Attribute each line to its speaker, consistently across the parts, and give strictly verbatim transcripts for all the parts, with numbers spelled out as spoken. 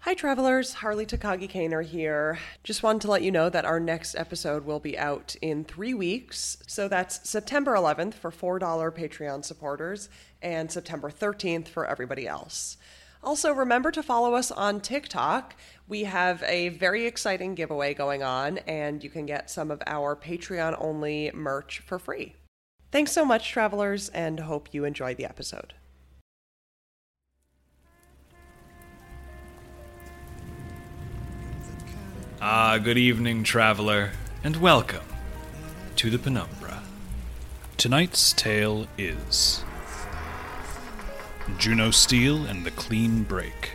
Speaker 1: Hi travelers, Harley Takagi Kaner here. Just wanted to let you know that our next episode will be out in three weeks. So that's September eleventh for four dollars Patreon supporters and September thirteenth for everybody else. Also, remember to follow us on TikTok. We have a very exciting giveaway going on, and you can get some of our Patreon-only merch for free. Thanks so much, travelers, and hope you enjoy the episode.
Speaker 2: Ah, good evening, traveler, and welcome to the Penumbra. Tonight's tale is Juno Steel and the Clean Break.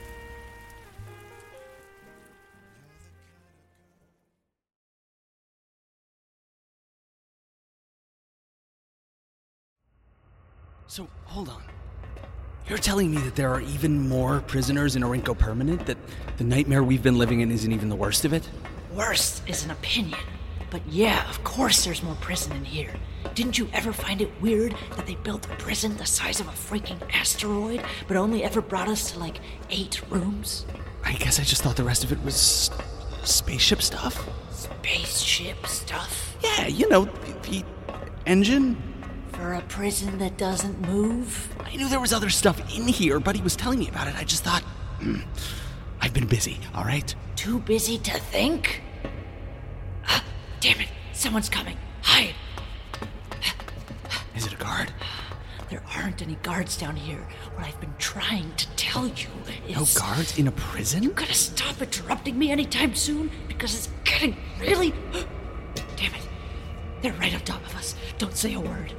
Speaker 3: So, hold on. You're telling me that there are even more prisoners in Orinco Permanent? That the nightmare we've been living in isn't even the worst of it?
Speaker 4: Worst is an opinion. But yeah, of course there's more prison in here. Didn't you ever find it weird that they built a prison the size of a freaking asteroid, but only ever brought us to like eight rooms?
Speaker 3: I guess I just thought the rest of it was spaceship stuff.
Speaker 4: Spaceship stuff?
Speaker 3: Yeah, you know, the engine.
Speaker 4: For a prison that doesn't move?
Speaker 3: I knew there was other stuff in here, Buddy was telling me about it. I just thought, mm, I've been busy, all right?
Speaker 4: Too busy to think? Ah, damn it, someone's coming. Hide.
Speaker 3: Is it a guard?
Speaker 4: There aren't any guards down here. What I've been trying to tell you is...
Speaker 3: No guards in a prison?
Speaker 4: You gotta stop interrupting me anytime soon, because it's getting really... Damn it. They're right on top of us. Don't say a word.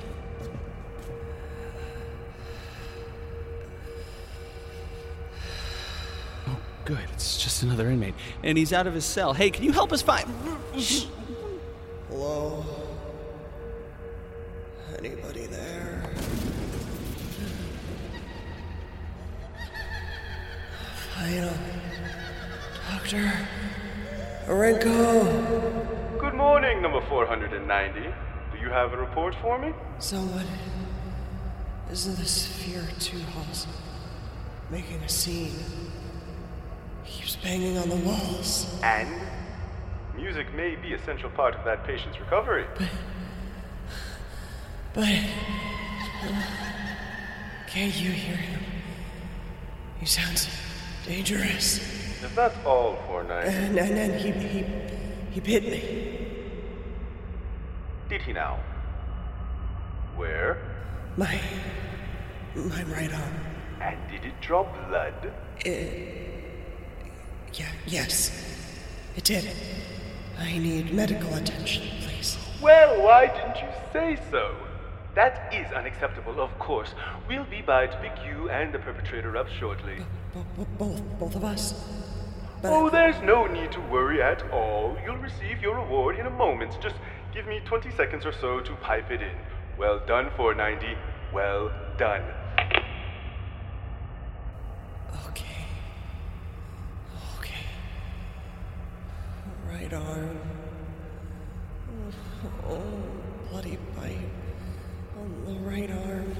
Speaker 3: Oh, good. It's just another inmate. And he's out of his cell. Hey, can you help us find...
Speaker 1: Hello? Anybody there? Final. Doctor. Orinco.
Speaker 5: Good morning, number four hundred ninety. Do you have a report for me?
Speaker 1: Someone is in the Sphere two halls, making a scene. He keeps banging on the walls.
Speaker 5: And? Music may be an essential part of that patient's recovery.
Speaker 1: But... But... Uh, can't you hear him? He sounds dangerous.
Speaker 5: If that's all, four ninety.
Speaker 1: And, and then he, he... he bit me.
Speaker 5: Did he now? Where?
Speaker 1: My... my right arm.
Speaker 5: And did it draw blood?
Speaker 1: It... Yeah, yes. It did. I need medical attention, please.
Speaker 5: Well, why didn't you say so? That is unacceptable, of course. We'll be by to pick you and the perpetrator up shortly.
Speaker 1: B- b- both, both of us? But
Speaker 5: oh,
Speaker 1: I...
Speaker 5: there's no need to worry at all. You'll receive your reward in a moment. Just give me twenty seconds or so to pipe it in. Well done, four ninety. Well done.
Speaker 1: Okay. Okay. Right arm. Oh, bloody bite on the right arm.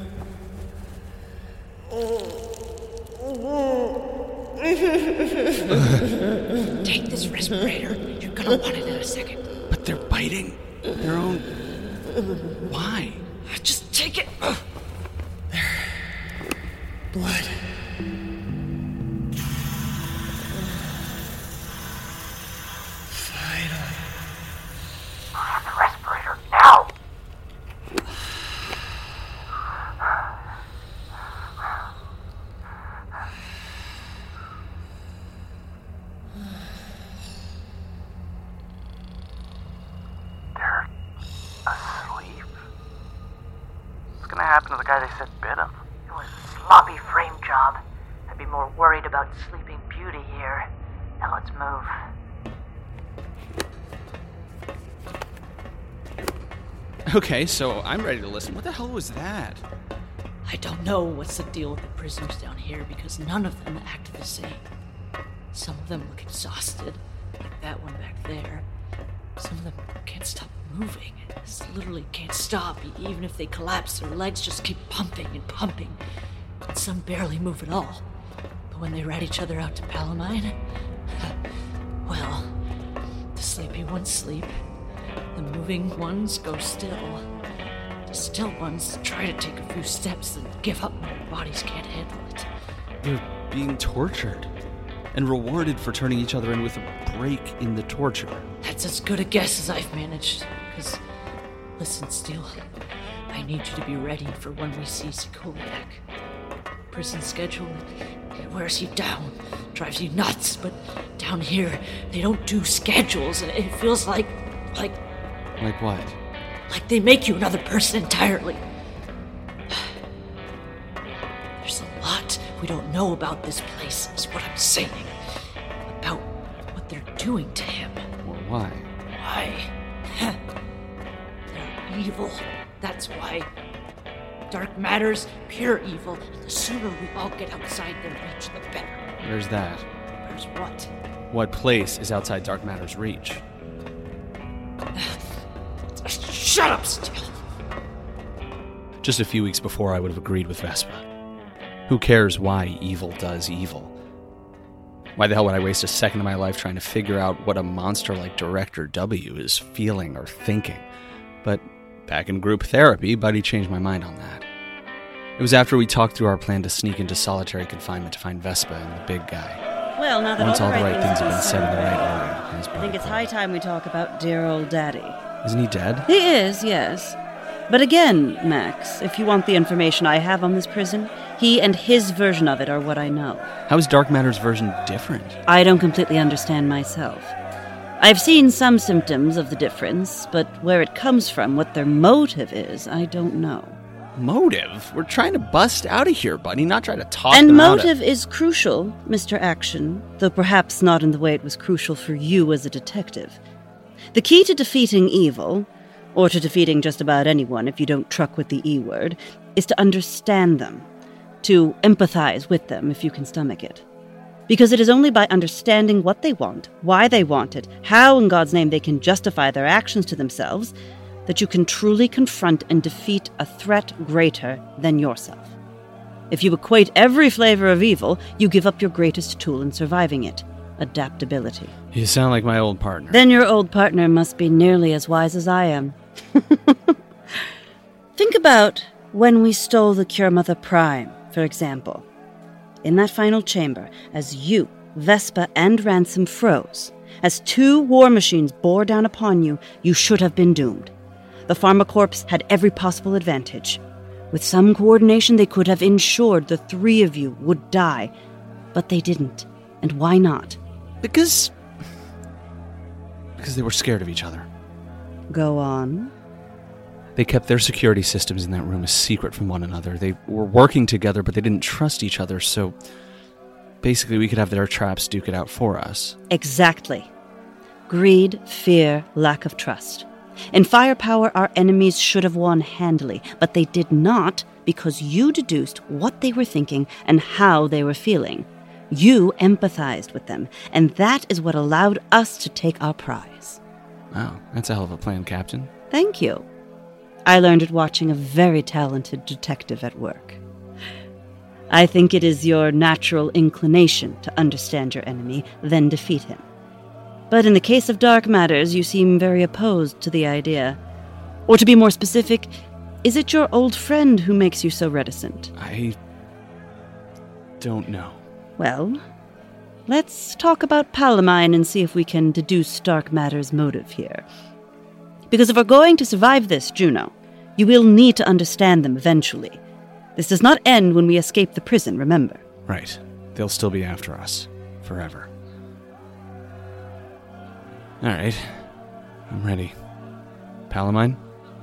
Speaker 4: Take this respirator. You're gonna want it in a second.
Speaker 3: But they're biting their own... Why?
Speaker 4: Just take it.
Speaker 1: There. Blood. Finally.
Speaker 4: Put the respirator now.
Speaker 6: They're asleep. What's gonna happen to the guy they said bit him?
Speaker 4: It was a sloppy frame job. I'd be more worried about Sleeping Beauty here. Now let's move.
Speaker 3: Okay, so I'm ready to listen. What the hell was that?
Speaker 4: I don't know what's the deal with the prisoners down here because none of them act the same. Some of them look exhausted, like that one back there. Some of them can't stop moving. This literally can't stop. Even if they collapse, their legs just keep pumping and pumping. And some barely move at all. But when they rat each other out to Palamine, well, the sleepy ones sleep, the moving ones go still. The still ones try to take a few steps and give up when their bodies can't handle it.
Speaker 3: You're being tortured and rewarded for turning each other in with a break in the torture.
Speaker 4: That's as good a guess as I've managed. Because, listen, Steel, I need you to be ready for when we see Sikuliak. Prison schedule, it wears you down, drives you nuts, but down here, they don't do schedules, and it feels like, like...
Speaker 3: Like what?
Speaker 4: Like they make you another person entirely. There's a lot we don't know about this place, is what I'm saying. About what they're doing to him.
Speaker 3: Well, why?
Speaker 4: Why? They're evil. That's why. Dark matter's pure evil. The sooner we all get outside their reach, the better.
Speaker 3: Where's that?
Speaker 4: Where's what?
Speaker 3: What place is outside Dark Matter's reach?
Speaker 4: Shut up, Steel!
Speaker 3: Just a few weeks before, I would have agreed with Vespa. Who cares why evil does evil? Why the hell would I waste a second of my life trying to figure out what a monster like Director W is feeling or thinking? But back in group therapy, Buddy changed my mind on that. It was after we talked through our plan to sneak into solitary confinement to find Vespa and the big guy.
Speaker 7: Well, now that
Speaker 3: Once
Speaker 7: all
Speaker 3: all
Speaker 7: the
Speaker 3: the
Speaker 7: right
Speaker 3: right
Speaker 7: things
Speaker 3: things have
Speaker 7: have
Speaker 3: been said in the right order, as
Speaker 7: I think it's high time we talk about dear old Daddy.
Speaker 3: Isn't he dead?
Speaker 7: He is, yes. But again, Max, if you want the information I have on this prison, he and his version of it are what I know.
Speaker 3: How is Dark Matter's version different?
Speaker 7: I don't completely understand myself. I've seen some symptoms of the difference, but where it comes from, what their motive is, I don't know.
Speaker 3: Motive? We're trying to bust out of here, Buddy, not trying to talk
Speaker 7: And
Speaker 3: them out of-
Speaker 7: motive is crucial, Mister Action, though perhaps not in the way it was crucial for you as a detective. The key to defeating evil, or to defeating just about anyone if you don't truck with the E word, is to understand them, to empathize with them if you can stomach it. Because it is only by understanding what they want, why they want it, how in God's name they can justify their actions to themselves, that you can truly confront and defeat a threat greater than yourself. If you equate every flavor of evil, you give up your greatest tool in surviving it, adaptability.
Speaker 3: You sound like my old partner.
Speaker 7: Then your old partner must be nearly as wise as I am. Think about when we stole the Cure Mother Prime, for example. In that final chamber, as you, Vespa, and Ransom froze, as two war machines bore down upon you, you should have been doomed. The Pharmacorps had every possible advantage. With some coordination, they could have ensured the three of you would die. But they didn't. And why not?
Speaker 3: Because... Because they were scared of each other.
Speaker 7: Go on.
Speaker 3: They kept their security systems in that room a secret from one another. They were working together, but they didn't trust each other, so... Basically, we could have their traps duke it out for us.
Speaker 7: Exactly. Greed, fear, lack of trust. In firepower, our enemies should have won handily, but they did not because you deduced what they were thinking and how they were feeling. You empathized with them, and that is what allowed us to take our prize.
Speaker 3: Wow, that's a hell of a plan, Captain.
Speaker 7: Thank you. I learned it watching a very talented detective at work. I think it is your natural inclination to understand your enemy, then defeat him. But in the case of Dark Matters, you seem very opposed to the idea. Or to be more specific, is it your old friend who makes you so reticent?
Speaker 3: I... don't know.
Speaker 7: Well, let's talk about Palamine and see if we can deduce Dark Matter's motive here. Because if we're going to survive this, Juno, you will need to understand them eventually. This does not end when we escape the prison, remember?
Speaker 3: Right. They'll still be after us. Forever. Alright. I'm ready. Palamine?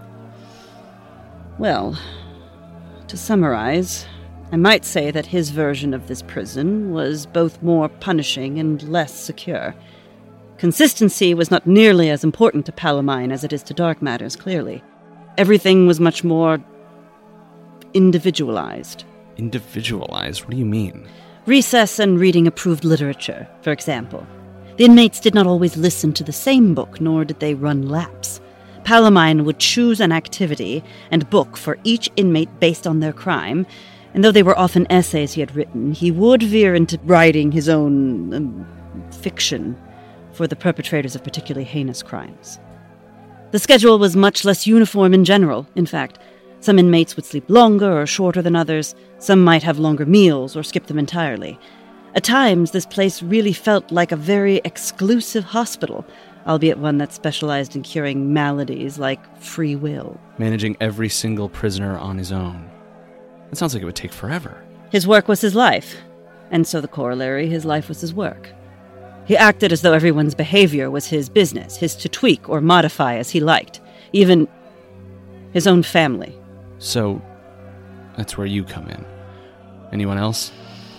Speaker 7: Well, to summarize, I might say that his version of this prison was both more punishing and less secure. Consistency was not nearly as important to Palamine as it is to Dark Matters, clearly. Everything was much more individualized.
Speaker 3: Individualized? What do you mean?
Speaker 7: Recess and reading approved literature, for example. The inmates did not always listen to the same book, nor did they run laps. Palamine would choose an activity and book for each inmate based on their crime, and though they were often essays he had written, he would veer into writing his own um, fiction for the perpetrators of particularly heinous crimes. The schedule was much less uniform in general, in fact. Some inmates would sleep longer or shorter than others, some might have longer meals or skip them entirely. At times, this place really felt like a very exclusive hospital, albeit one that specialized in curing maladies like free will.
Speaker 3: Managing every single prisoner on his own. It sounds like it would take forever.
Speaker 7: His work was his life, and so the corollary, his life was his work. He acted as though everyone's behavior was his business, his to tweak or modify as he liked, even his own family.
Speaker 3: So, that's where you come in. Anyone else?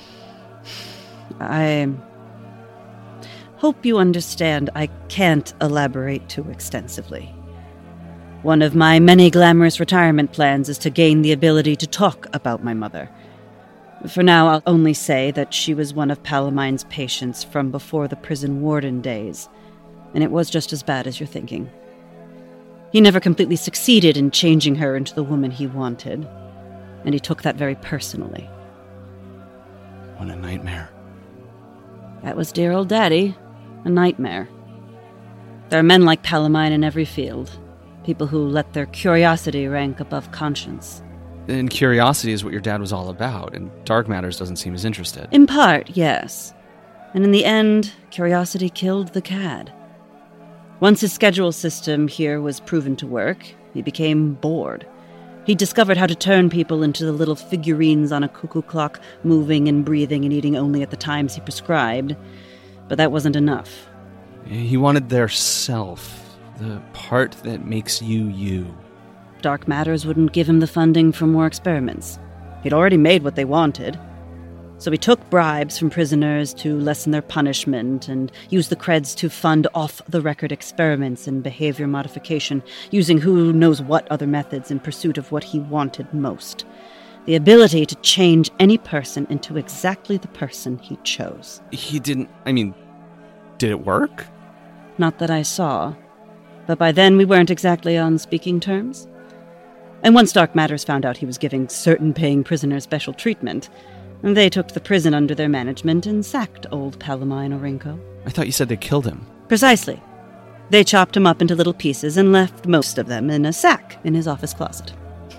Speaker 7: I hope you understand I can't elaborate too extensively. One of my many glamorous retirement plans is to gain the ability to talk about my mother. For now, I'll only say that she was one of Palamine's patients from before the prison warden days, and it was just as bad as you're thinking. He never completely succeeded in changing her into the woman he wanted, and he took that very personally.
Speaker 3: What a nightmare.
Speaker 7: That was dear old Daddy, a nightmare. There are men like Palamine in every field, people who let their curiosity rank above conscience.
Speaker 3: And curiosity is what your dad was all about, and Dark Matters doesn't seem as interested.
Speaker 7: In part, yes. And in the end, curiosity killed the cad. Once his schedule system here was proven to work, he became bored. He discovered how to turn people into the little figurines on a cuckoo clock, moving and breathing and eating only at the times he prescribed. But that wasn't enough.
Speaker 3: He wanted their self, the part that makes you you.
Speaker 7: Dark Matters wouldn't give him the funding for more experiments. He'd already made what they wanted. So he took bribes from prisoners to lessen their punishment and used the creds to fund off-the-record experiments in behavior modification, using who knows what other methods in pursuit of what he wanted most. The ability to change any person into exactly the person he chose.
Speaker 3: He didn't... I mean, did it work?
Speaker 7: Not that I saw. But by then we weren't exactly on speaking terms. And once Dark Matters found out he was giving certain paying prisoners special treatment, they took the prison under their management and sacked old Palamine Orinko.
Speaker 3: I thought you said they killed him.
Speaker 7: Precisely. They chopped him up into little pieces and left most of them in a sack in his office closet.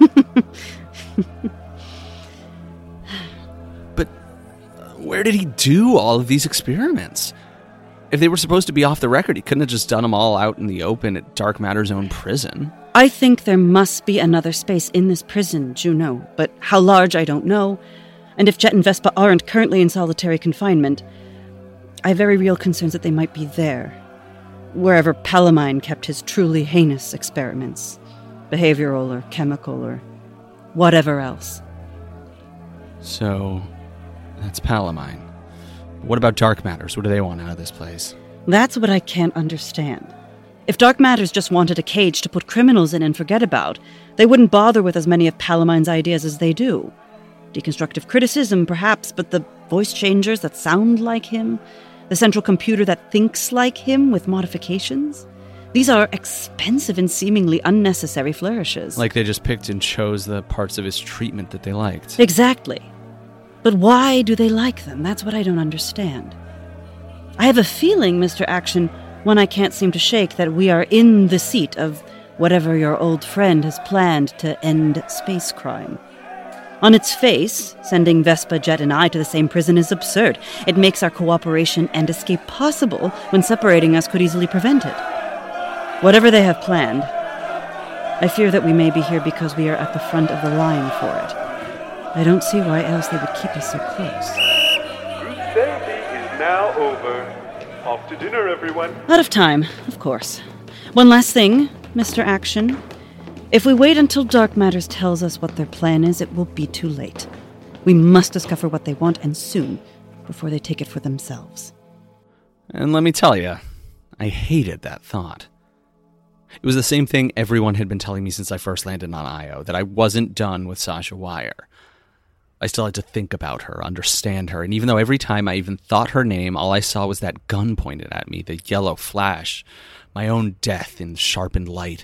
Speaker 3: But where did he do all of these experiments? If they were supposed to be off the record, he couldn't have just done them all out in the open at Dark Matter's own prison.
Speaker 7: I think there must be another space in this prison, Juno, but how large I don't know. And if Jet and Vespa aren't currently in solitary confinement, I have very real concerns that they might be there, wherever Palamine kept his truly heinous experiments, behavioral or chemical or whatever else.
Speaker 3: So, that's Palamine. What about Dark Matters? What do they want out of this place?
Speaker 7: That's what I can't understand. If Dark Matters just wanted a cage to put criminals in and forget about, they wouldn't bother with as many of Palamine's ideas as they do. Deconstructive criticism, perhaps, but the voice changers that sound like him, the central computer that thinks like him with modifications, these are expensive and seemingly unnecessary flourishes.
Speaker 3: Like they just picked and chose the parts of his treatment that they liked.
Speaker 7: Exactly. But why do they like them? That's what I don't understand. I have a feeling, Mister Action, one I can't seem to shake, that we are in the seat of whatever your old friend has planned to end space crime. On its face, sending Vespa, Jet, and I to the same prison is absurd. It makes our cooperation and escape possible when separating us could easily prevent it. Whatever they have planned, I fear that we may be here because we are at the front of the line for it. I don't see why else they would keep us so close.
Speaker 5: Group therapy is now over. Off to dinner, everyone.
Speaker 7: Out of time, of course. One last thing, Mister Action. If we wait until Dark Matters tells us what their plan is, it will be too late. We must discover what they want, and soon, before they take it for themselves.
Speaker 3: And let me tell you, I hated that thought. It was the same thing everyone had been telling me since I first landed on Io, that I wasn't done with Sasha Wire. I still had to think about her, understand her, and even though every time I even thought her name, all I saw was that gun pointed at me, the yellow flash, my own death in sharpened light,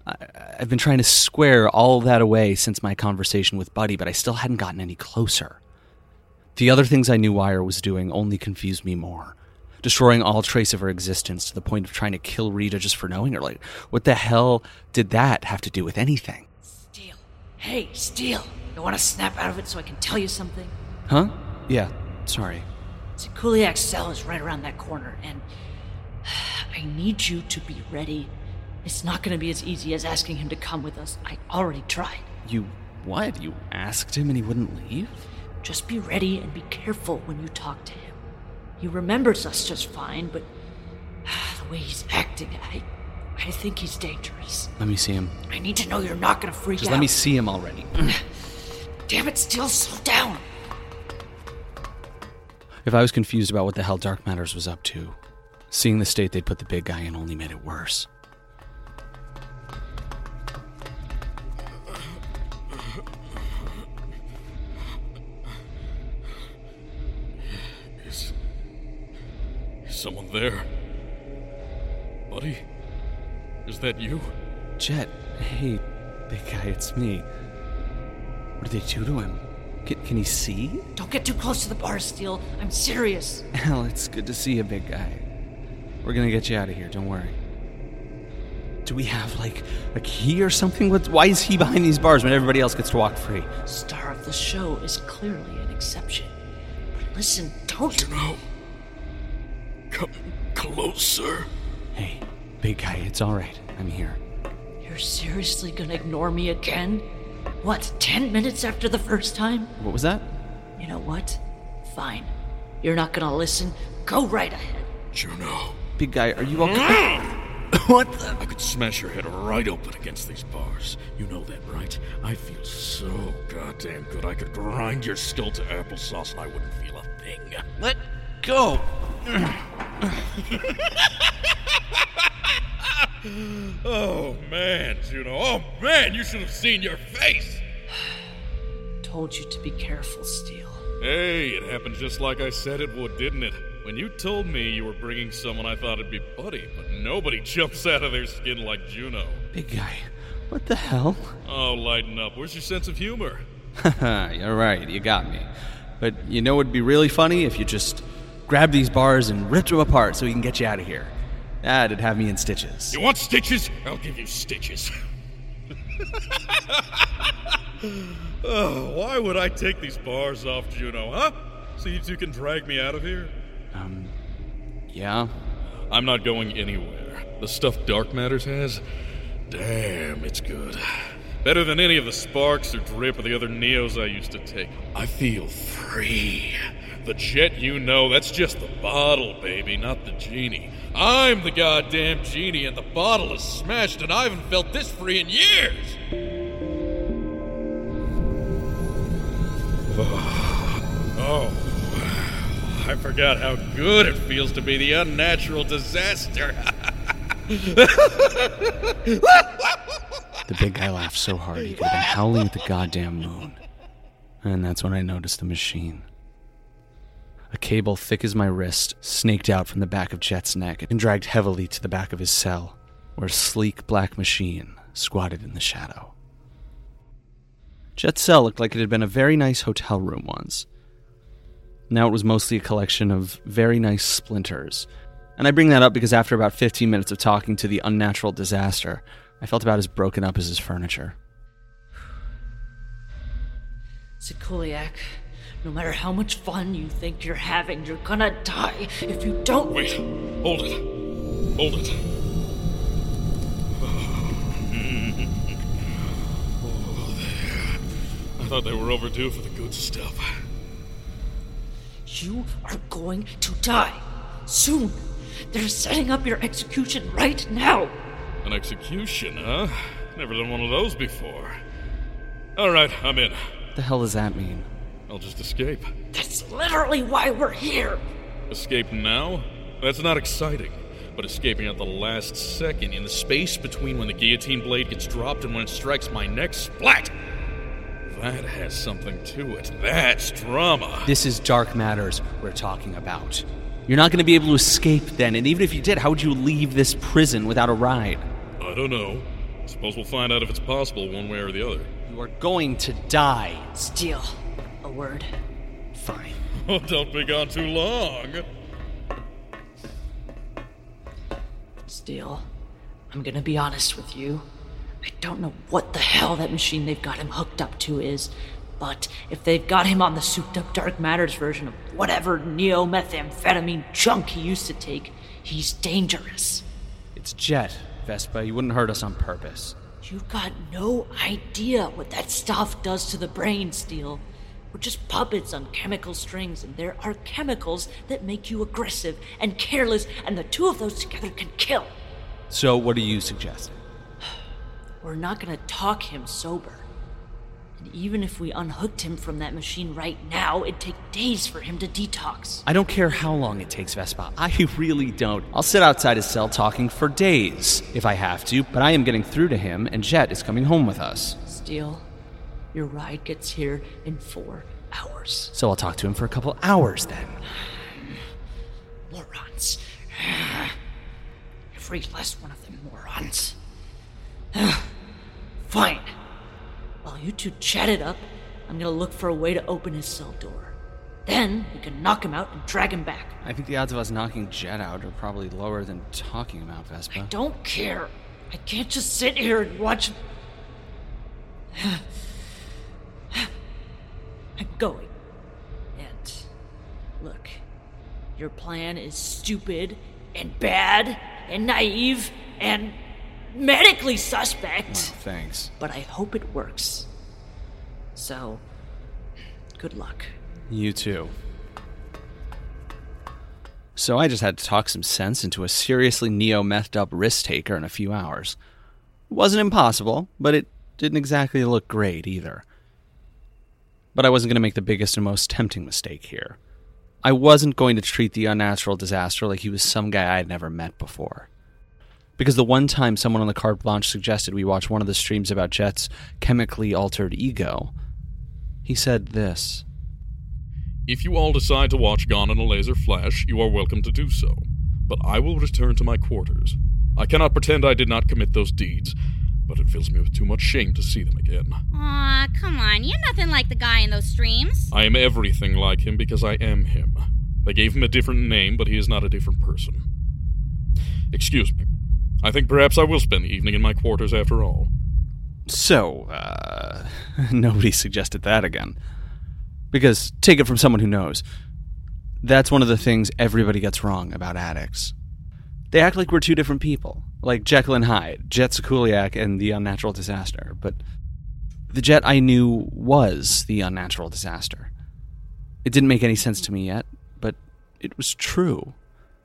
Speaker 3: I, I've been trying to square all that away since my conversation with Buddy, but I still hadn't gotten any closer. The other things I knew Wire was doing only confused me more. Destroying all trace of her existence to the point of trying to kill Rita just for knowing her. Like, what the hell did that have to do with anything?
Speaker 4: Steel. Hey, Steel. You want to snap out of it so I can tell you something?
Speaker 3: Huh? Yeah, sorry.
Speaker 4: Sikuliak's cell is right around that corner, and I need you to be ready. It's not going to be as easy as asking him to come with us. I already tried.
Speaker 3: You what? You asked him and he wouldn't leave?
Speaker 4: Just be ready and be careful when you talk to him. He remembers us just fine, but the way he's acting, I I think he's dangerous.
Speaker 3: Let me see him.
Speaker 4: I need to know you're not going to freak
Speaker 3: Just
Speaker 4: out.
Speaker 3: let me see him already.
Speaker 4: Damn it, Steel, slow down.
Speaker 3: If I was confused about what the hell Dark Matters was up to, seeing the state they'd put the big guy in only made it worse.
Speaker 8: Is... Is someone there? Buddy? Is that you?
Speaker 3: Jet, hey, big guy, it's me. What did they do to him? Can, can he see?
Speaker 4: Don't get too close to the bar, Steel. I'm serious.
Speaker 3: Hell, it's good to see you, big guy. We're gonna get you out of here, don't worry. Do we have, like, a key or something? What, why is he behind these bars when everybody else gets to walk free?
Speaker 4: Star of the show is clearly an exception. But listen, don't...
Speaker 8: You know... Come closer.
Speaker 3: Hey, big guy, it's alright. I'm here.
Speaker 4: You're seriously gonna ignore me again? What, ten minutes after the first time?
Speaker 3: What was that?
Speaker 4: You know what? Fine. You're not gonna listen? Go right ahead.
Speaker 8: Juno.
Speaker 3: Big guy, are you okay? What the?
Speaker 8: I could smash your head right open against these bars. You know that, right? I feel so goddamn good. I could grind your skull to applesauce and I wouldn't feel a thing.
Speaker 3: Let go.
Speaker 8: Oh, man, Juno. Oh, man, you should have seen your face.
Speaker 4: Told you to be careful, Steel.
Speaker 8: Hey, it happened just like I said it would, didn't it? When you told me you were bringing someone, I thought it'd be Buddy, but nobody jumps out of their skin like Juno.
Speaker 3: Big guy, what the hell?
Speaker 8: Oh, lighten up. Where's your sense of humor?
Speaker 3: Haha, you're right, you got me. But you know what'd be really funny? If you just grabbed these bars and ripped them apart so we can get you out of here. That'd have me in stitches.
Speaker 8: You want stitches? I'll give you stitches. Oh, why would I take these bars off, Juno, huh? So you two can drag me out of here?
Speaker 3: Um, yeah.
Speaker 8: I'm not going anywhere. The stuff Dark Matters has? Damn, it's good. Better than any of the Sparks or Drip or the other Neos I used to take. I feel free. The jet, you know, that's just the bottle, baby, not the genie. I'm the goddamn genie, and the bottle is smashed, and I haven't felt this free in years! Oh, I forgot how good it feels to be the unnatural disaster.
Speaker 3: The big guy laughed so hard he could have been howling at the goddamn moon. And that's when I noticed the machine. A cable thick as my wrist snaked out from the back of Jet's neck and dragged heavily to the back of his cell, where a sleek black machine squatted in the shadow. Jet's cell looked like it had been a very nice hotel room once. Now it was mostly a collection of very nice splinters. And I bring that up because after about fifteen minutes of talking to the unnatural disaster, I felt about as broken up as his furniture.
Speaker 4: Sikuliak, no matter how much fun you think you're having, you're gonna die if you don't...
Speaker 8: Wait, hold it. Hold it. Oh, there. I thought they were overdue for the good stuff.
Speaker 4: You are going to die. Soon. They're setting up your execution right now.
Speaker 8: An execution, huh? Never done one of those before. Alright, I'm in.
Speaker 3: What the hell does that mean?
Speaker 8: I'll just escape.
Speaker 4: That's literally why we're here.
Speaker 8: Escape now? That's not exciting. But escaping at the last second, in the space between when the guillotine blade gets dropped and when it strikes my neck, splat! That has something to it. That's drama.
Speaker 3: This is Dark Matters we're talking about. You're not going to be able to escape then, and even if you did, how would you leave this prison without a ride?
Speaker 8: I don't know. Suppose we'll find out if it's possible one way or the other.
Speaker 3: You are going to die.
Speaker 4: Steel, a word.
Speaker 3: Fine.
Speaker 8: Oh, don't be gone too long.
Speaker 4: Steel, I'm gonna be honest with you. I don't know what the hell that machine they've got him hooked up to is, but if they've got him on the souped-up Dark Matters version of whatever neo-methamphetamine junk he used to take, he's dangerous.
Speaker 3: It's Jet, Vespa. You wouldn't hurt us on purpose.
Speaker 4: You've got no idea what that stuff does to the brain, Steel. We're just puppets on chemical strings, and there are chemicals that make you aggressive and careless, and the two of those together can kill.
Speaker 3: So what are you suggesting?
Speaker 4: We're not gonna talk him sober. And even if we unhooked him from that machine right now, it'd take days for him to detox.
Speaker 3: I don't care how long it takes, Vespa. I really don't. I'll sit outside his cell talking for days if I have to, but I am getting through to him, and Jet is coming home with us.
Speaker 4: Steel, your ride gets here in four hours.
Speaker 3: So I'll talk to him for a couple hours then.
Speaker 4: Morons. Every last one of them morons. Fine. While you two chat it up, I'm gonna look for a way to open his cell door. Then we can knock him out and drag him back.
Speaker 3: I think the odds of us knocking Jet out are probably lower than talking him out, Vespa.
Speaker 4: I don't care. I can't just sit here and watch him. I'm going. And look, your plan is stupid and bad and naive and medically suspect.
Speaker 3: Well, thanks.
Speaker 4: But I hope it works. So, good luck.
Speaker 3: You too. So I just had to talk some sense into a seriously neo-methed up risk taker in a few hours. It wasn't impossible, but it didn't exactly look great either. But I wasn't going to make the biggest and most tempting mistake here. I wasn't going to treat the unnatural disaster like he was some guy I had never met before. Because the one time someone on the carte blanche suggested we watch one of the streams about Jet's chemically altered ego, he said this.
Speaker 8: If you all decide to watch Gone in a Laser Flash, you are welcome to do so. But I will return to my quarters. I cannot pretend I did not commit those deeds, but it fills me with too much shame to see them again.
Speaker 9: Aw, come on, you're nothing like the guy in those streams.
Speaker 8: I am everything like him because I am him. They gave him a different name, but he is not a different person. Excuse me. I think perhaps I will spend the evening in my quarters after all.
Speaker 3: So, uh, nobody suggested that again. Because, take it from someone who knows, that's one of the things everybody gets wrong about addicts. They act like we're two different people, like Jekyll and Hyde, Jet Sikuliak and the unnatural disaster, but the Jet I knew was the unnatural disaster. It didn't make any sense to me yet, but it was true.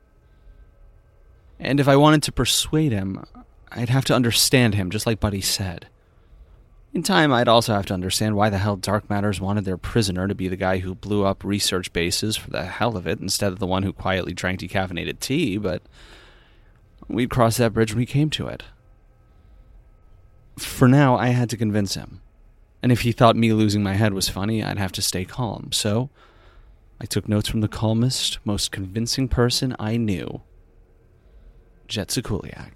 Speaker 3: And if I wanted to persuade him, I'd have to understand him, just like Buddy said. In time, I'd also have to understand why the hell Dark Matters wanted their prisoner to be the guy who blew up research bases for the hell of it instead of the one who quietly drank decaffeinated tea, but we'd cross that bridge when we came to it. For now, I had to convince him. And if he thought me losing my head was funny, I'd have to stay calm. So, I took notes from the calmest, most convincing person I knew. Jet Sikuliak.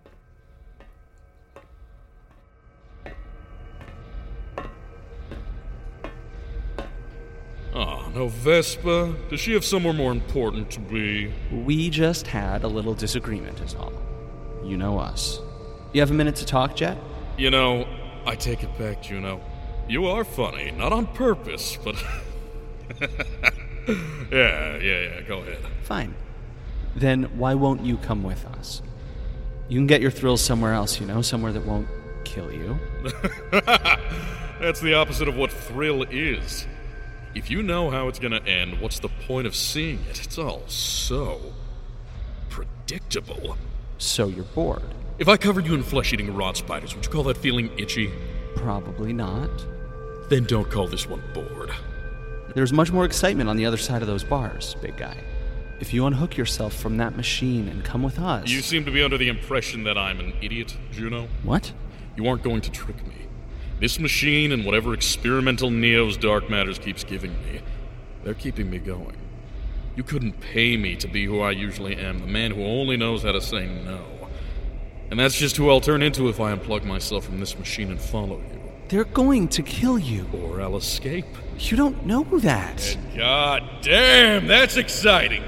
Speaker 8: Ah, no Vespa? Does she have somewhere more important to be?
Speaker 3: We just had a little disagreement is all. You know us. You have a minute to talk, Jet?
Speaker 8: You know, I take it back, Juno. You are funny, not on purpose, but... yeah, yeah, yeah, go ahead.
Speaker 3: Fine. Then why won't you come with us? You can get your thrills somewhere else, you know, somewhere that won't kill you.
Speaker 8: That's the opposite of what thrill is. If you know how it's gonna end, what's the point of seeing it? It's all so... predictable.
Speaker 3: So you're bored?
Speaker 8: If I covered you in flesh-eating rod spiders, would you call that feeling itchy?
Speaker 3: Probably not.
Speaker 8: Then don't call this one bored.
Speaker 3: There's much more excitement on the other side of those bars, big guy. If you unhook yourself from that machine and come with us...
Speaker 8: You seem to be under the impression that I'm an idiot, Juno.
Speaker 3: What?
Speaker 8: You aren't going to trick me. This machine and whatever experimental Neo's Dark Matters keeps giving me, they're keeping me going. You couldn't pay me to be who I usually am, the man who only knows how to say no. And that's just who I'll turn into if I unplug myself from this machine and follow you.
Speaker 3: They're going to kill you.
Speaker 8: Or I'll escape.
Speaker 3: You don't know that.
Speaker 8: And god damn, that's exciting.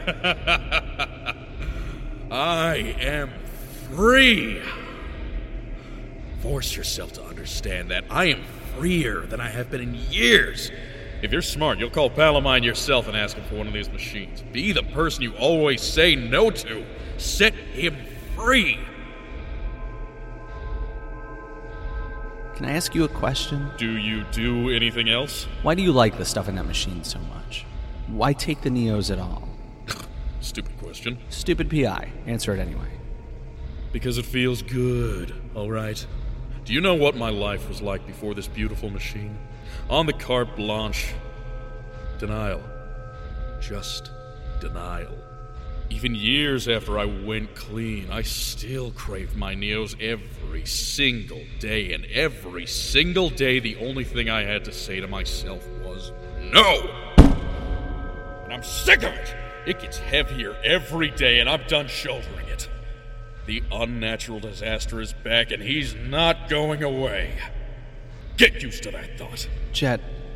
Speaker 8: I am free. Force yourself to understand that. I am freer than I have been in years. If you're smart, you'll call Palamine yourself and ask him for one of these machines. Be the person you always say no to. Set him free.
Speaker 3: Can I ask you a question?
Speaker 8: Do you do anything else?
Speaker 3: Why do you like the stuff in that machine so much? Why take the Neos at all?
Speaker 8: Stupid question.
Speaker 3: Stupid P I. Answer it anyway.
Speaker 8: Because it feels good, alright? Do you know what my life was like before this beautiful machine? On the carte blanche. Denial. Just denial. Even years after I went clean, I still craved my Neos every single day, and every single day the only thing I had to say to myself was, no! And I'm sick of it! It gets heavier every day, and I'm done shouldering it. The unnatural disaster is back, and he's not going away. Get used to that thought.
Speaker 3: Jet.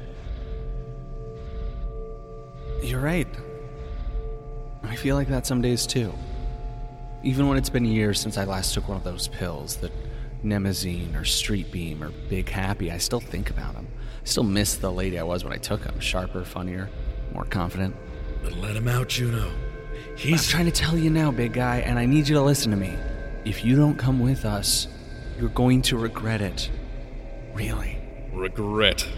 Speaker 3: You're right. I feel like that some days too. Even when it's been years since I last took one of those pills, the Nemazine or Street Beam or Big Happy, I still think about them. I still miss the lady I was when I took them. Sharper, funnier, more confident.
Speaker 8: Then let him out, Juno. He's
Speaker 3: I'm trying to tell you now, big guy, and I need you to listen to me. If you don't come with us, you're going to regret it. Really.
Speaker 8: Regret.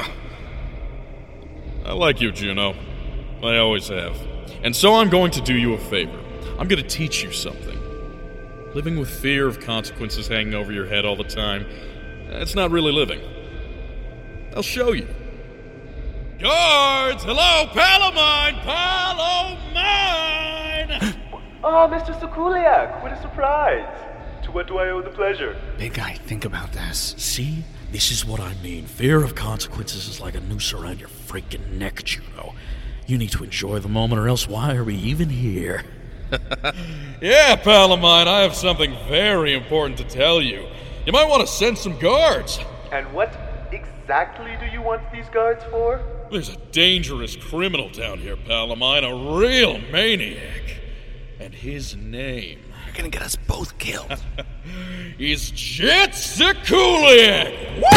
Speaker 8: I like you, Juno. I always have. And so I'm going to do you a favor. I'm going to teach you something. Living with fear of consequences hanging over your head all the time, that's not really living. I'll show you. Guards! Hello, Palamine! Palamine!
Speaker 5: Oh, Mister Sokuliak, what a surprise! To what do I owe the pleasure?
Speaker 3: Big guy, think about this.
Speaker 10: See? This is what I mean. Fear of consequences is like a noose around your freaking neck, Juno. You need to enjoy the moment, or else why are we even here?
Speaker 8: Yeah, Palamine, I have something very important to tell you. You might want to send some guards.
Speaker 5: And what exactly do you want these guards for?
Speaker 8: There's a dangerous criminal down here, Palamine, a real maniac. And his name...
Speaker 10: You're gonna get us both killed.
Speaker 8: is Jet Sokuliak!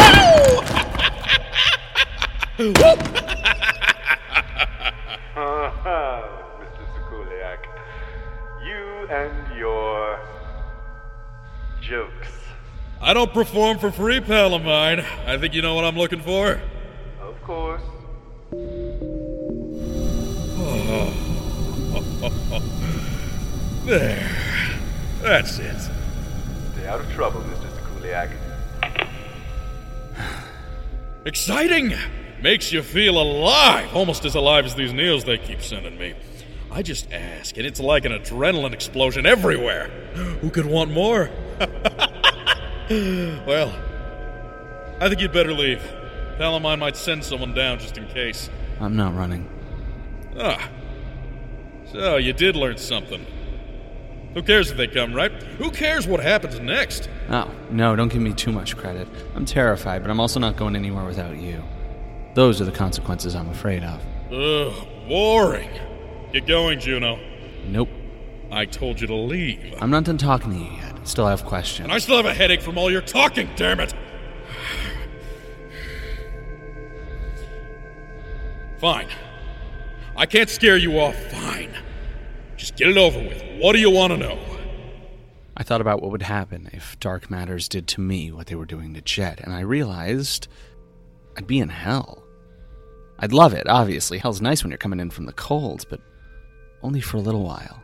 Speaker 8: Woo!
Speaker 5: Mister Sokuliak, you and your jokes.
Speaker 8: I don't perform for free, Palamine. I think you know what I'm looking for.
Speaker 5: Of course.
Speaker 8: Oh. There. That's it.
Speaker 5: Stay out of trouble, Mister Sokuliak.
Speaker 8: Exciting! Makes you feel alive, almost as alive as these Neos they keep sending me. I just ask, and it's like an adrenaline explosion everywhere. Who could want more? Well, I think you'd better leave. Palamine might send someone down just in case.
Speaker 3: I'm not running.
Speaker 8: Ah. So, you did learn something. Who cares if they come, right? Who cares what happens next?
Speaker 3: Oh, no, don't give me too much credit. I'm terrified, but I'm also not going anywhere without you. Those are the consequences I'm afraid of.
Speaker 8: Ugh, boring. Get going, Juno.
Speaker 3: Nope.
Speaker 8: I told you to leave.
Speaker 3: I'm not done talking to you yet. Still have questions.
Speaker 8: And I still have a headache from all your talking, damn it! Fine. I can't scare you off, fine. Just get it over with. What do you want to know?
Speaker 3: I thought about what would happen if Dark Matters did to me what they were doing to Jet, and I realized I'd be in hell. I'd love it, obviously. Hell's nice when you're coming in from the cold, but only for a little while.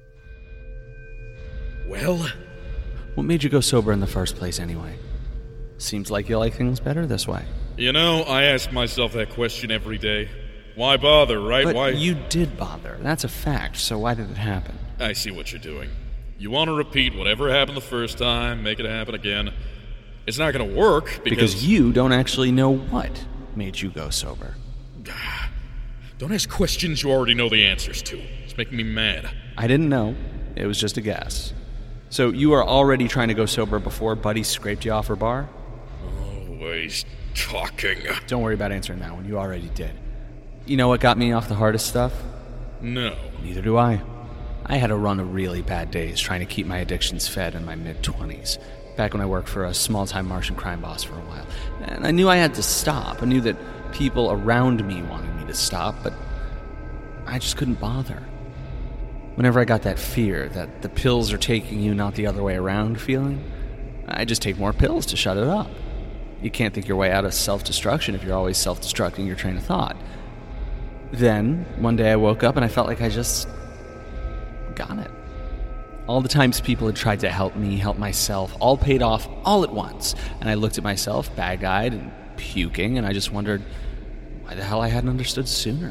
Speaker 8: Well?
Speaker 3: What made you go sober in the first place, anyway? Seems like you like things better this way.
Speaker 8: You know, I ask myself that question every day. Why bother, right?
Speaker 3: But
Speaker 8: why?
Speaker 3: You did bother. That's a fact, so why did it happen?
Speaker 8: I see what you're doing. You want to repeat whatever happened the first time, make it happen again. It's not going to work because...
Speaker 3: Because you don't actually know what made you go sober.
Speaker 8: Don't ask questions you already know the answers to. It's making me mad.
Speaker 3: I didn't know. It was just a guess. So you are already trying to go sober before Buddy scraped you off her bar?
Speaker 8: Always talking.
Speaker 3: Don't worry about answering that one. You already did. You know what got me off the hardest stuff?
Speaker 8: No.
Speaker 3: Neither do I. I had a run of really bad days trying to keep my addictions fed in my mid-twenties, back when I worked for a small-time Martian crime boss for a while. And I knew I had to stop. I knew that people around me wanted me to stop, but I just couldn't bother. Whenever I got that fear that the pills are taking you, not the other way around feeling, I just take more pills to shut it up. You can't think your way out of self-destruction if you're always self-destructing your train of thought. Then, one day I woke up and I felt like I just got it. All the times people had tried to help me, help myself, all paid off all at once. And I looked at myself, bag-eyed and puking, and I just wondered why the hell I hadn't understood sooner.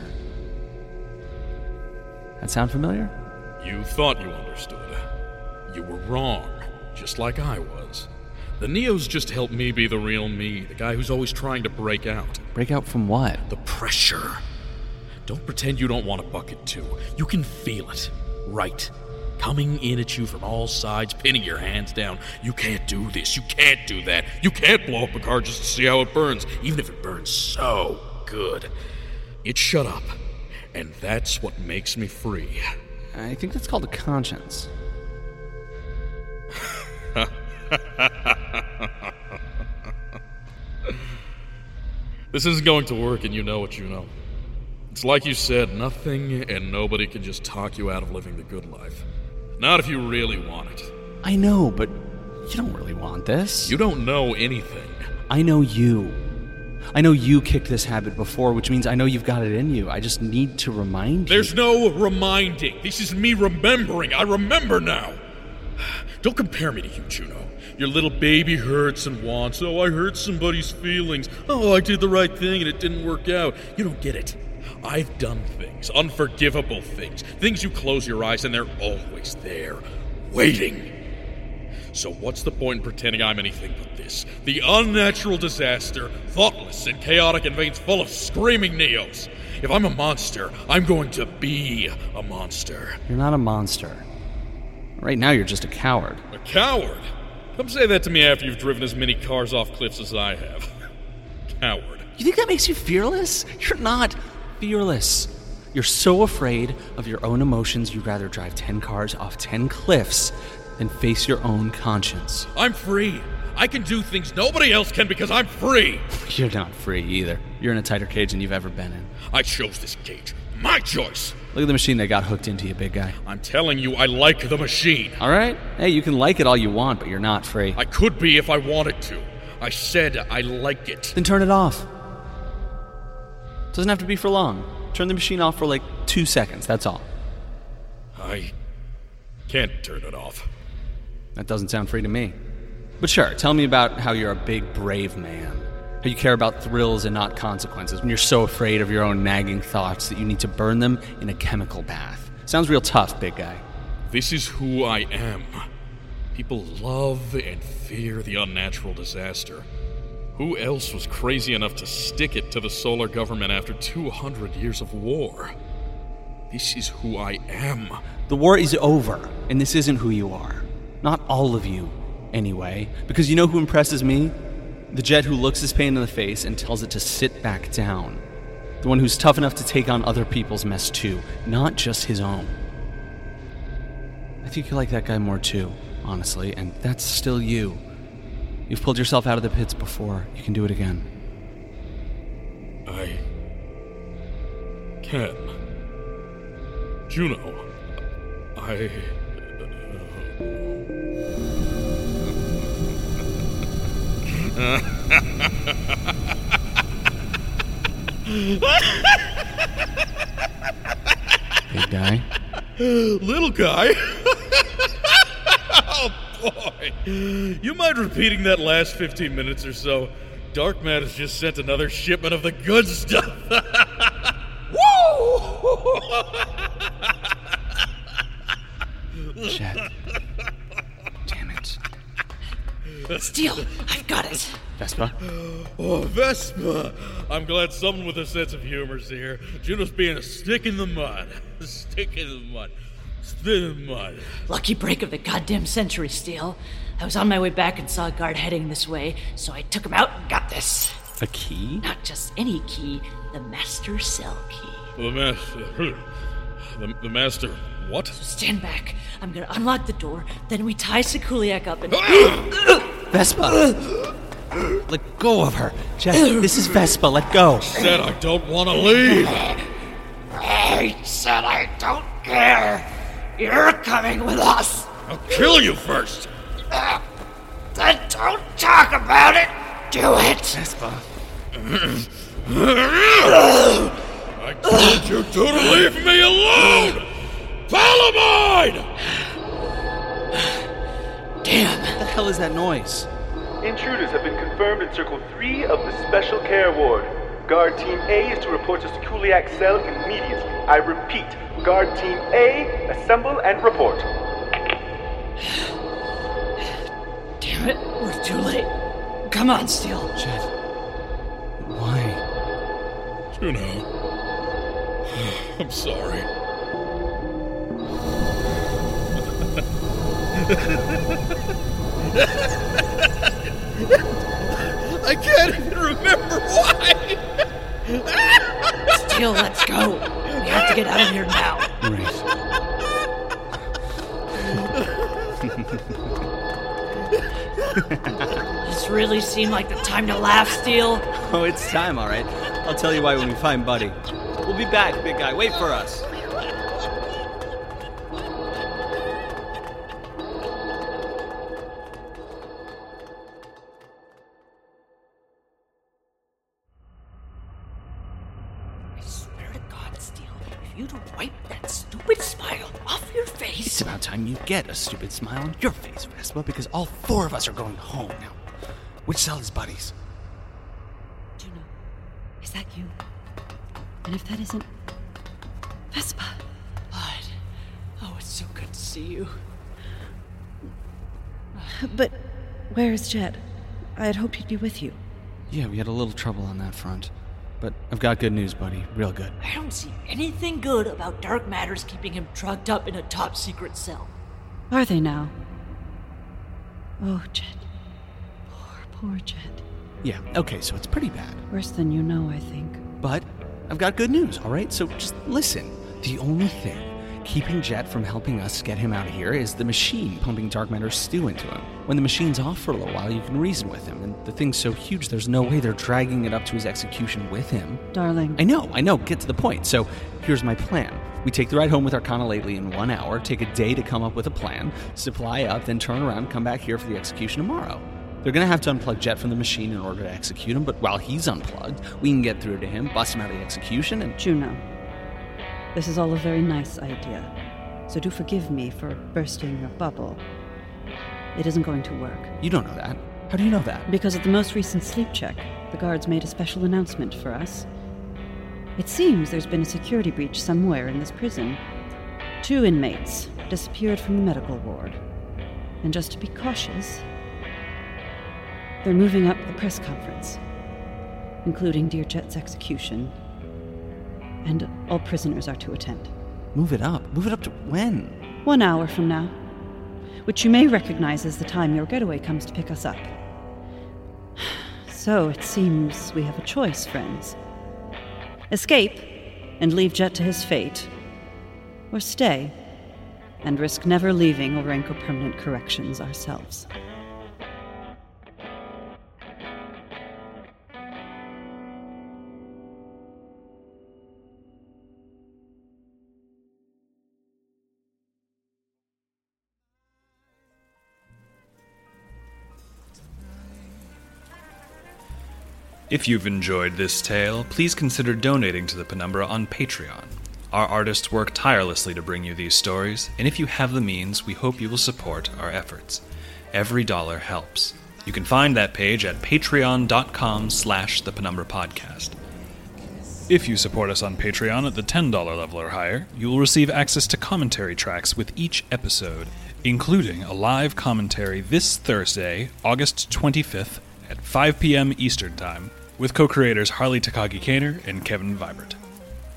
Speaker 3: That sound familiar?
Speaker 8: You thought you understood. You were wrong, just like I was. The Neos just helped me be the real me, the guy who's always trying to break out.
Speaker 3: Break out from what?
Speaker 8: The pressure. Don't pretend you don't want a bucket too. You can feel it. Right. Coming in at you from all sides, pinning your hands down. You can't do this. You can't do that. You can't blow up a car just to see how it burns, even if it burns so good. It shut up. And that's what makes me free.
Speaker 3: I think that's called a conscience.
Speaker 8: This isn't going to work, and you know what you know. It's like you said, nothing and nobody can just talk you out of living the good life. Not if you really want it.
Speaker 3: I know, but you don't really want this.
Speaker 8: You don't know anything.
Speaker 3: I know you. I know you kicked this habit before, which means I know you've got it in you. I just need to remind
Speaker 8: There's
Speaker 3: you.
Speaker 8: There's no reminding. This is me remembering. I remember now. Don't compare me to you, Juno. Your little baby hurts and wants. Oh, I hurt somebody's feelings. Oh, I did the right thing and it didn't work out. You don't get it. I've done things, unforgivable things, things you close your eyes and they're always there, waiting. So what's the point in pretending I'm anything but this? The unnatural disaster, thoughtless and chaotic in veins full of screaming Neos. If I'm a monster, I'm going to be a monster.
Speaker 3: You're not a monster. Right now you're just a coward.
Speaker 8: A coward? Come say that to me after you've driven as many cars off cliffs as I have. Coward.
Speaker 3: You think that makes you fearless? You're not fearless. You're so afraid of your own emotions you'd rather drive ten cars off ten cliffs than face your own conscience.
Speaker 8: I'm free. I can do things nobody else can because I'm free.
Speaker 3: You're not free either. You're in a tighter cage than you've ever been in.
Speaker 8: I chose this cage. My choice.
Speaker 3: Look at the machine that got hooked into you, big guy.
Speaker 8: I'm telling you, I like the machine.
Speaker 3: All right? Hey, you can like it all you want, but you're not free.
Speaker 8: I could be if I wanted to. I said I like it.
Speaker 3: Then turn it off. Doesn't have to be for long. Turn the machine off for like two seconds, that's all.
Speaker 8: I can't turn it off.
Speaker 3: That doesn't sound free to me. But sure, tell me about how you're a big, brave man. How you care about thrills and not consequences when you're so afraid of your own nagging thoughts that you need to burn them in a chemical bath. Sounds real tough, big guy.
Speaker 8: This is who I am. People love and fear the unnatural disaster. Who else was crazy enough to stick it to the solar government after two hundred years of war? This is who I am.
Speaker 3: The war is over, and this isn't who you are. Not all of you, anyway. Because you know who impresses me? The jet who looks his pain in the face and tells it to sit back down. The one who's tough enough to take on other people's mess too, not just his own. I think you like that guy more too, honestly, and that's still you. You've pulled yourself out of the pits before. You can do it again.
Speaker 8: I can. Juno, I...
Speaker 3: Big guy?
Speaker 8: Little guy? Oh, boy. You mind repeating that last fifteen minutes or so? Dark Matter's just sent another shipment of the good stuff. Woo!
Speaker 3: Shit. Damn it.
Speaker 4: Steel, I've got it.
Speaker 3: Vespa?
Speaker 8: Oh, Vespa! I'm glad someone with a sense of humor's here. Juno's being a stick in the mud. A stick in the mud.
Speaker 10: Still
Speaker 4: Lucky break of the goddamn century, Steel. I was on my way back and saw a guard heading this way, so I took him out and got this.
Speaker 3: A key?
Speaker 4: Not just any key, the master cell key.
Speaker 10: The master... The, the master... What?
Speaker 4: So stand back. I'm gonna unlock the door, then we tie Sikuliak up and...
Speaker 3: Vespa! Let go of her. Jet, this is Vespa. Let go.
Speaker 10: Said I don't want to leave.
Speaker 4: I said I don't care. You're coming with us.
Speaker 10: I'll kill you first.
Speaker 4: Uh, then don't talk about it. Do it.
Speaker 3: Vespa.
Speaker 10: I told you to leave me alone. Follow mine.
Speaker 4: Damn.
Speaker 3: What the hell is that noise?
Speaker 5: Intruders have been confirmed in Circle three of the Special Care Ward. Guard Team A is to report to Sikuliak's cell immediately. I repeat, Guard Team A, assemble and report.
Speaker 4: Damn it, we're too late. Come on, Steel.
Speaker 3: Jet. Why?
Speaker 10: You know. I'm sorry. I can't even remember why!
Speaker 4: Steel, let's go. We have to get out of here now.
Speaker 3: Right.
Speaker 4: This really seemed like the time to laugh, Steel.
Speaker 3: Oh, it's time, all right. I'll tell you why when we find Buddy. We'll be back, big guy. Wait for us.
Speaker 4: You to wipe that stupid smile off your face.
Speaker 3: It's about time you get a stupid smile on your face, Vespa, because all four of us are going home now. Which cell is Buddy's?
Speaker 7: Juno, is that you? And if that isn't... Vespa.
Speaker 4: Bud. Oh, it's so good to see you.
Speaker 7: But where is Jet? I had hoped he'd be with you.
Speaker 3: Yeah, we had a little trouble on that front. But I've got good news, buddy. Real good.
Speaker 4: I don't see anything good about Dark Matters keeping him drugged up in a top-secret cell.
Speaker 7: Are they now? Oh, Jet. Poor, poor Jet.
Speaker 3: Yeah, okay, so it's pretty bad.
Speaker 7: Worse than you know, I think.
Speaker 3: But I've got good news, all right? So just listen. The only thing keeping Jet from helping us get him out of here is the machine pumping Dark Matter stew into him. When the machine's off for a little while, you can reason with him, and the thing's so huge there's no way they're dragging it up to his execution with him.
Speaker 7: Darling.
Speaker 3: I know, I know, get to the point. So here's my plan. We take the ride home with Arcana Lately in one hour, take a day to come up with a plan, supply up, then turn around and come back here for the execution tomorrow. They're gonna have to unplug Jet from the machine in order to execute him, but while he's unplugged, we can get through to him, bust him out of the execution, and...
Speaker 7: Juno, this is all a very nice idea. So do forgive me for bursting your bubble. It isn't going to work.
Speaker 3: You don't know that. How do you know that?
Speaker 7: Because at the most recent sleep check, the guards made a special announcement for us. It seems there's been a security breach somewhere in this prison. Two inmates disappeared from the medical ward. And just to be cautious, they're moving up the press conference, including Dear Jet's execution. And all prisoners are to attend.
Speaker 3: Move it up. Move it up to when?
Speaker 7: One hour from now, which you may recognize as the time your getaway comes to pick us up. So it seems we have a choice, friends. Escape and leave Jet to his fate, or stay and risk never leaving Orenco Permanent Corrections ourselves.
Speaker 2: If you've enjoyed this tale, please consider donating to the Penumbra on Patreon. Our artists work tirelessly to bring you these stories, and if you have the means, we hope you will support our efforts. Every dollar helps. You can find that page at patreon.com slash the Penumbra Podcast. If you support us on Patreon at the ten dollars level or higher, you will receive access to commentary tracks with each episode, including a live commentary this Thursday, August twenty-fifth, at five p.m. Eastern Time, with co-creators Harley Takagi Kaner and Kevin Vibert.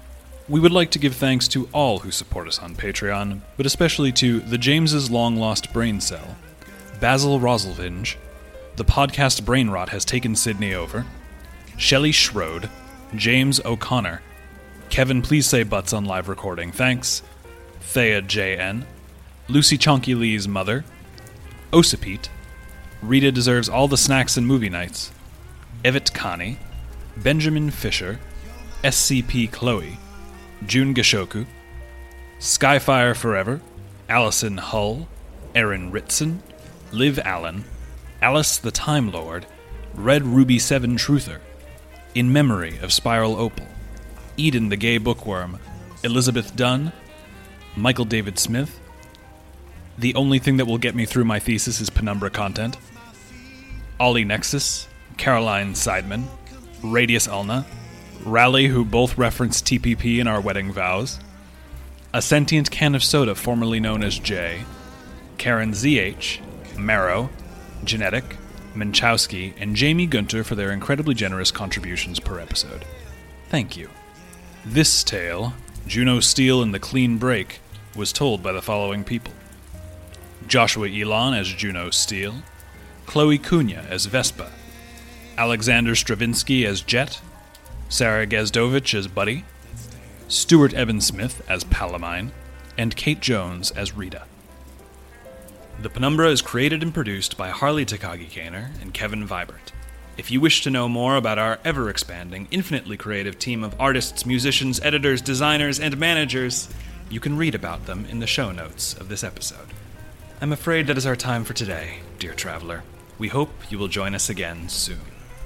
Speaker 2: We would like to give thanks to all who support us on Patreon, but especially to the James's long-lost brain cell, Basil Roselvinge, the podcast Brain Rot has taken Sydney over, Shelley Schroed, James O'Connor, Kevin Please Say Butts on live recording, thanks, Thea J N, Lucy Chonky Lee's mother, Osipete, Rita Deserves All the Snacks and Movie Nights, Evet Kani, Benjamin Fisher, S C P Chloe, June Gashoku, Skyfire Forever, Allison Hull, Aaron Ritson, Liv Allen, Alice the Time Lord, Red Ruby seven Truther, In Memory of Spiral Opal, Eden the Gay Bookworm, Elizabeth Dunn, Michael David Smith, The Only Thing That Will Get Me Through My Thesis is Penumbra Content, Ollie Nexus, Caroline Seidman, Radius Ulna, Rally, who both referenced T P P in our wedding vows, A Sentient Can of Soda, formerly known as Jay, Karen Z H, Marrow, Genetic, Minchowski, and Jamie Gunter for their incredibly generous contributions per episode. Thank you. This tale, Juno Steele and the Clean Break, was told by the following people: Joshua Elon as Juno Steele, Chloe Cunha as Vespa, Alexander Stravinsky as Jet, Sarah Gazdovich as Buddy, Stuart Evan Smith as Palamine, and Kate Jones as Rita. The Penumbra is created and produced by Harley Takagi Kaner and Kevin Vibert. If you wish to know more about our ever-expanding, infinitely creative team of artists, musicians, editors, designers, and managers, you can read about them in the show notes of this episode. I'm afraid that is our time for today, dear traveler. We hope you will join us again soon.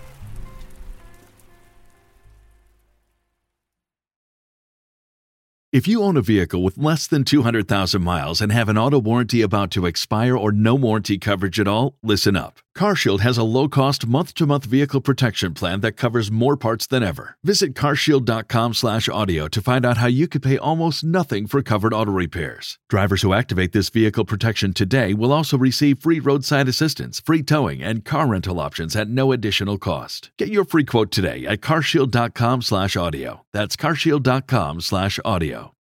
Speaker 11: If you own a vehicle with less than two hundred thousand miles and have an auto warranty about to expire or no warranty coverage at all, listen up. CarShield has a low-cost month-to-month vehicle protection plan that covers more parts than ever. Visit carshield.com slash audio to find out how you could pay almost nothing for covered auto repairs. Drivers who activate this vehicle protection today will also receive free roadside assistance, free towing, and car rental options at no additional cost. Get your free quote today at carshield.com slash audio. That's carshield.com slash audio.